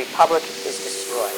republic is destroyed.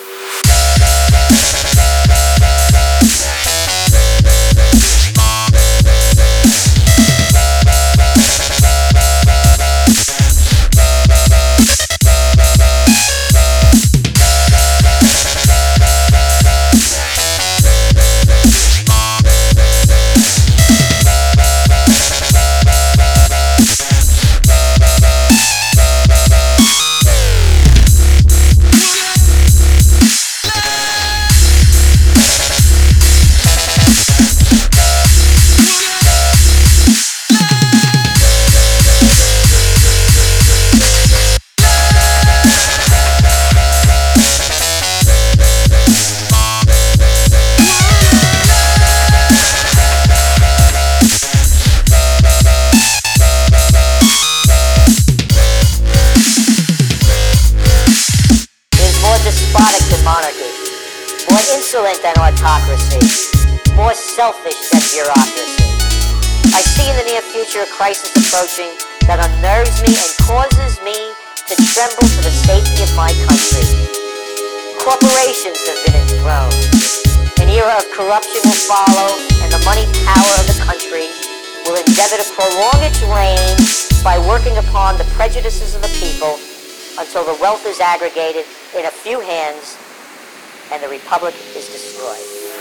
Despotic than monarchy, more insolent than autocracy, more selfish than bureaucracy. I see in the near future a crisis approaching that unnerves me and causes me to tremble for the safety of my country. Corporations have been enthroned. An era of corruption will follow, and the money power of the country will endeavor to prolong its reign by working upon the prejudices of the people until the wealth is aggregated in a few hands and the republic is destroyed.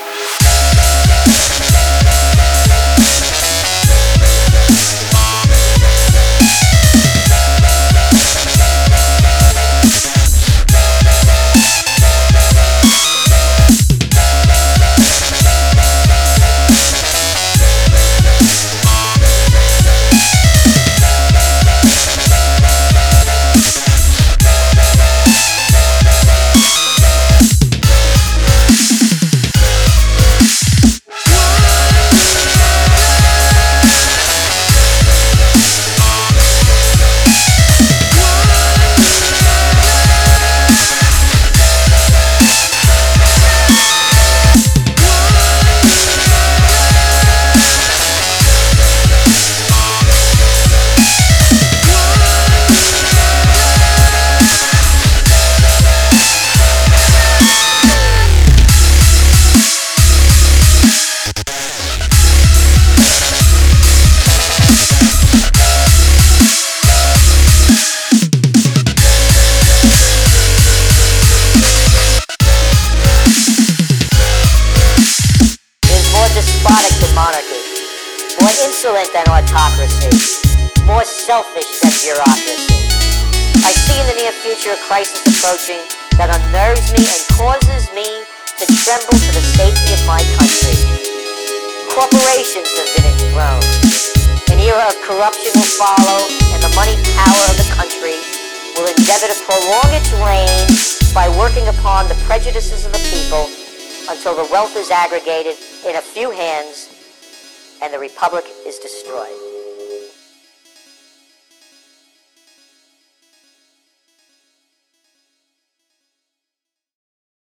Despotic than monarchy, more insolent than autocracy, more selfish than bureaucracy. I see in the near future a crisis approaching that unnerves me and causes me to tremble for the safety of my country. Corporations have been enthroned. An era of corruption will follow, and the money power of the country will endeavor to prolong its reign by working upon the prejudices of the people until the wealth is aggregated in a few hands and the republic is destroyed.